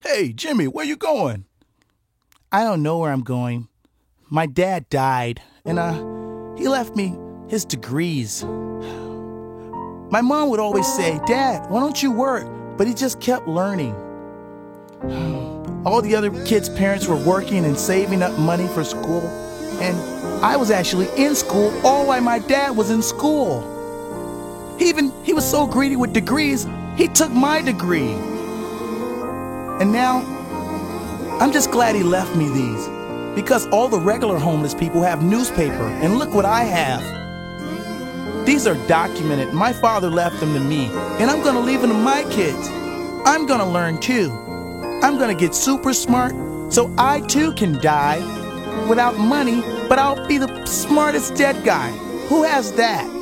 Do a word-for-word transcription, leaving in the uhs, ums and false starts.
Hey, Jimmy, where you going? I don't know where I'm going. My dad died, and uh, he left me his degrees. My mom would always say, Dad, why don't you work? But he just kept learning. All the other kids' parents were working and saving up money for school, and I was actually in school all while my dad was in school. He even, he was so greedy with degrees, he took my degree. And now, I'm just glad he left me these, because all the regular homeless people have newspaper, and look what I have. These are documented. My father left them to me, and I'm gonna leave them to my kids. I'm gonna learn too. I'm gonna get super smart, so I too can die without money, but I'll be the smartest dead guy. Who has that?